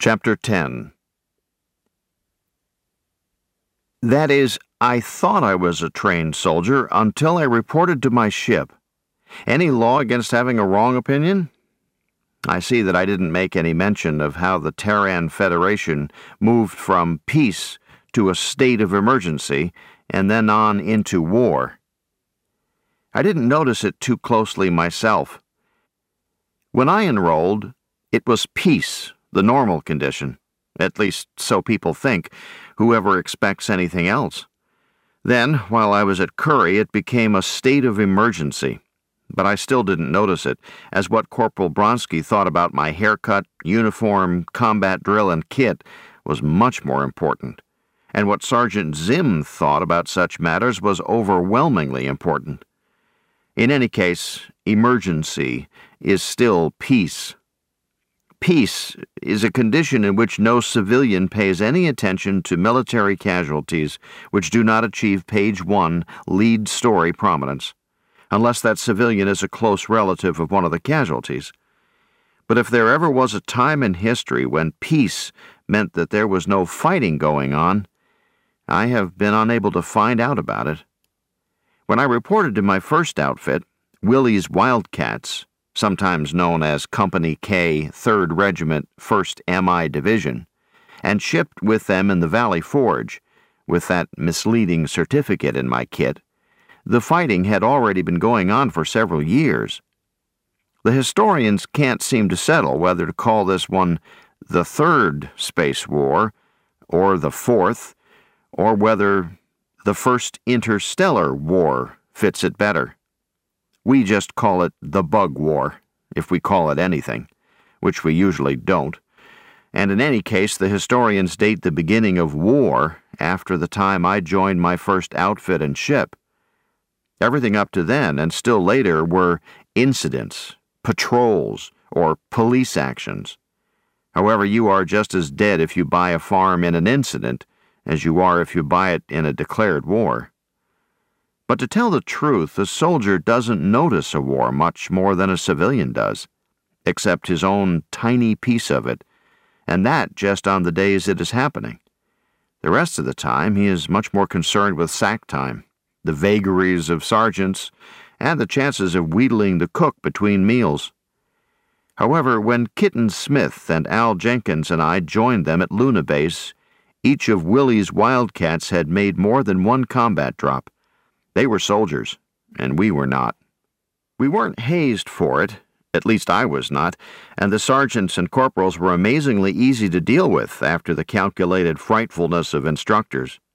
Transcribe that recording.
Chapter 10. That is, I thought I was a trained soldier until I reported to my ship. Any law against having a wrong opinion? I see that I didn't make any mention of how the Terran Federation moved from peace to a state of emergency and then on into war. I didn't notice it too closely myself. When I enrolled, it was peace, the normal condition. At least so people think, whoever expects anything else. Then, while I was at Curry, it became a state of emergency. But I still didn't notice it, as what Corporal Bronski thought about my haircut, uniform, combat drill, and kit was much more important. And what Sergeant Zim thought about such matters was overwhelmingly important. In any case, emergency is still peace. Peace is a condition in which no civilian pays any attention to military casualties which do not achieve page 1 lead story prominence, unless that civilian is a close relative of one of the casualties. But if there ever was a time in history when peace meant that there was no fighting going on, I have been unable to find out about it. When I reported to my first outfit, Willie's Wildcats, sometimes known as Company K, 3rd Regiment, 1st MI Division, and shipped with them in the Valley Forge, with that misleading certificate in my kit, the fighting had already been going on for several years. The historians can't seem to settle whether to call this one the 3rd Space War, or the 4th, or whether the First Interstellar War fits it better. We just call it the Bug War, if we call it anything, which we usually don't. And in any case, the historians date the beginning of war after the time I joined my first outfit and ship. Everything up to then, and still later, were incidents, patrols, or police actions. However, you are just as dead if you buy a farm in an incident as you are if you buy it in a declared war. But to tell the truth, a soldier doesn't notice a war much more than a civilian does, except his own tiny piece of it, and that just on the days it is happening. The rest of the time he is much more concerned with sack time, the vagaries of sergeants, and the chances of wheedling the cook between meals. However, when Kitten Smith and Al Jenkins and I joined them at Luna Base, each of Willie's Wildcats had made more than one combat drop. They were soldiers, and we were not. We weren't hazed for it, at least I was not, and the sergeants and corporals were amazingly easy to deal with after the calculated frightfulness of instructors.